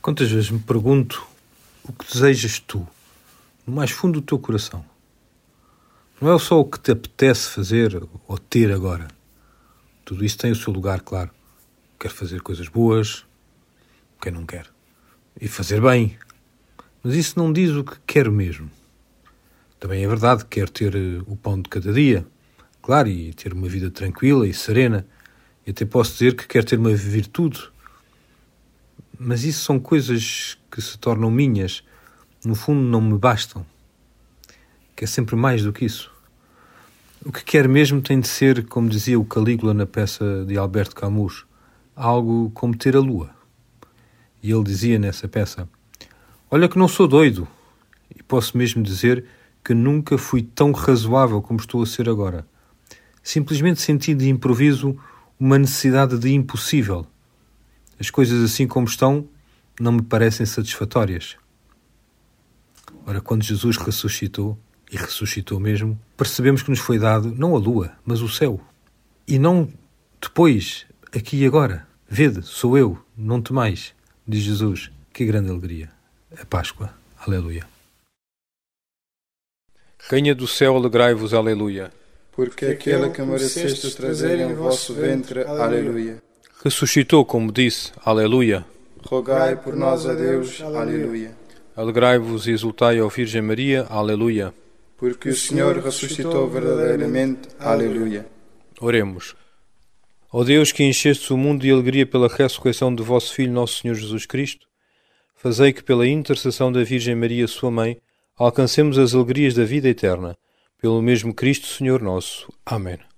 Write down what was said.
Quantas vezes me pergunto o que desejas tu, no mais fundo do teu coração? Não é só o que te apetece fazer ou ter agora. Tudo isso tem o seu lugar, claro. Quer fazer coisas boas, quem não quer. E fazer bem. Mas isso não diz o que quero mesmo. Também é verdade que quero ter o pão de cada dia, claro, e ter uma vida tranquila e serena. E até posso dizer que quero ter uma virtude. Mas isso são coisas que se tornam minhas. No fundo não me bastam. Que é sempre mais do que isso. O que quero mesmo tem de ser, como dizia o Calígula na peça de Alberto Camus, algo como ter a lua. E ele dizia nessa peça: olha que não sou doido, e posso mesmo dizer que nunca fui tão razoável como estou a ser agora. Simplesmente senti de improviso uma necessidade de impossível. As coisas assim como estão não me parecem satisfatórias. Ora, quando Jesus ressuscitou, e ressuscitou mesmo, percebemos que nos foi dado não a lua, mas o céu. E não depois, aqui e agora. Vede, sou eu, não temais, diz Jesus. Que grande alegria. A Páscoa. Aleluia. Rainha do céu, alegrai-vos, aleluia. Porque aquele que mereceste trazer em vosso ventre, aleluia. Ressuscitou, como disse, aleluia. Rogai por nós a Deus, aleluia. Alegrai-vos e exultai, ó Virgem Maria, aleluia. Porque o Senhor ressuscitou verdadeiramente, aleluia. Oremos. Ó Deus, que enchestes o mundo de alegria pela ressurreição de vosso Filho, nosso Senhor Jesus Cristo, fazei que pela intercessão da Virgem Maria, sua mãe, alcancemos as alegrias da vida eterna. Pelo mesmo Cristo, Senhor nosso. Amém.